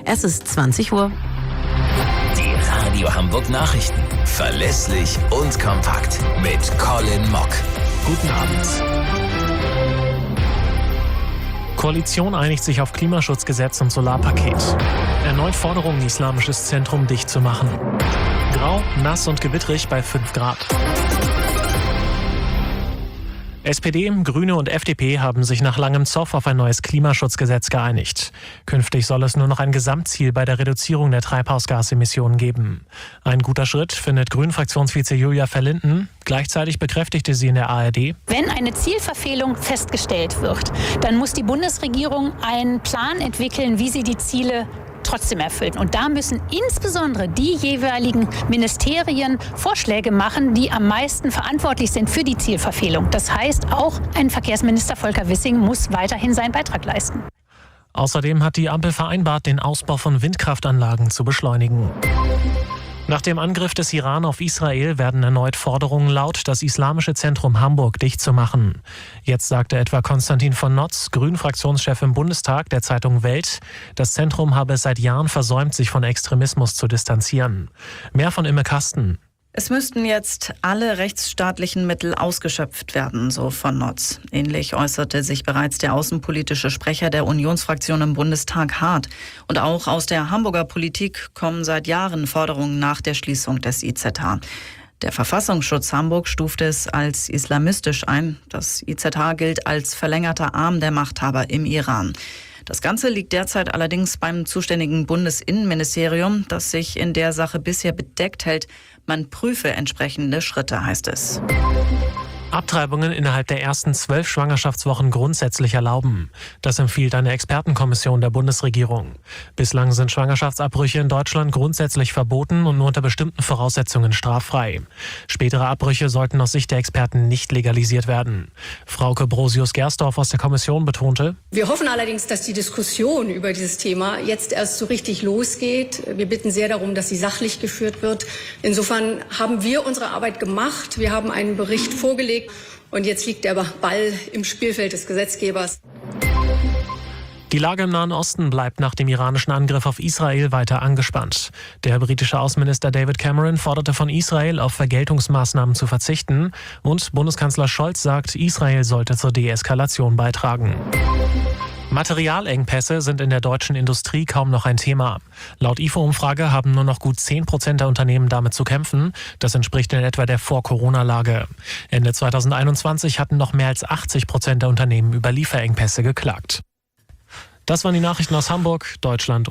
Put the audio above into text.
Es ist 20 Uhr. Die Radio Hamburg Nachrichten. Verlässlich und kompakt. Mit Colin Mock. Guten Abend. Koalition einigt sich auf Klimaschutzgesetz und Solarpaket. Erneut Forderung, Islamisches Zentrum dicht zu machen. Grau, nass und gewittrig bei 5 Grad. SPD, Grüne und FDP haben sich nach langem Zoff auf ein neues Klimaschutzgesetz geeinigt. Künftig soll es nur noch ein Gesamtziel bei der Reduzierung der Treibhausgasemissionen geben. Ein guter Schritt, findet Grünen-Fraktionsvize Julia Verlinden. Gleichzeitig bekräftigte sie in der ARD: Wenn eine Zielverfehlung festgestellt wird, dann muss die Bundesregierung einen Plan entwickeln, wie sie die Ziele trotzdem erfüllen. Und da müssen insbesondere die jeweiligen Ministerien Vorschläge machen, die am meisten verantwortlich sind für die Zielverfehlung. Das heißt, auch ein Verkehrsminister Volker Wissing muss weiterhin seinen Beitrag leisten. Außerdem hat die Ampel vereinbart, den Ausbau von Windkraftanlagen zu beschleunigen. Nach dem Angriff des Iran auf Israel werden erneut Forderungen laut, das Islamische Zentrum Hamburg dicht zu machen. Jetzt sagte etwa Konstantin von Notz, Grünen-Fraktionschef im Bundestag, der Zeitung Welt, das Zentrum habe es seit Jahren versäumt, sich von Extremismus zu distanzieren. Mehr von Imme Kasten. Es müssten jetzt alle rechtsstaatlichen Mittel ausgeschöpft werden, so von Notz. Ähnlich äußerte sich bereits der außenpolitische Sprecher der Unionsfraktion im Bundestag Hart. Und auch aus der Hamburger Politik kommen seit Jahren Forderungen nach der Schließung des IZH. Der Verfassungsschutz Hamburg stuft es als islamistisch ein. Das IZH gilt als verlängerter Arm der Machthaber im Iran. Das Ganze liegt derzeit allerdings beim zuständigen Bundesinnenministerium, das sich in der Sache bisher bedeckt hält. Man prüfe entsprechende Schritte, heißt es. Abtreibungen innerhalb der ersten 12 Schwangerschaftswochen grundsätzlich erlauben. Das empfiehlt eine Expertenkommission der Bundesregierung. Bislang sind Schwangerschaftsabbrüche in Deutschland grundsätzlich verboten und nur unter bestimmten Voraussetzungen straffrei. Spätere Abbrüche sollten aus Sicht der Experten nicht legalisiert werden. Frauke Brosius-Gersdorf aus der Kommission betonte: Wir hoffen allerdings, dass die Diskussion über dieses Thema jetzt erst so richtig losgeht. Wir bitten sehr darum, dass sie sachlich geführt wird. Insofern haben wir unsere Arbeit gemacht. Wir haben einen Bericht vorgelegt. Und jetzt liegt der Ball im Spielfeld des Gesetzgebers. Die Lage im Nahen Osten bleibt nach dem iranischen Angriff auf Israel weiter angespannt. Der britische Außenminister David Cameron forderte von Israel, auf Vergeltungsmaßnahmen zu verzichten. Und Bundeskanzler Scholz sagt, Israel sollte zur Deeskalation beitragen. Materialengpässe sind in der deutschen Industrie kaum noch ein Thema. Laut IFO-Umfrage haben nur noch gut 10% der Unternehmen damit zu kämpfen. Das entspricht in etwa der Vor-Corona-Lage. Ende 2021 hatten noch mehr als 80% der Unternehmen über Lieferengpässe geklagt. Das waren die Nachrichten aus Hamburg, Deutschland.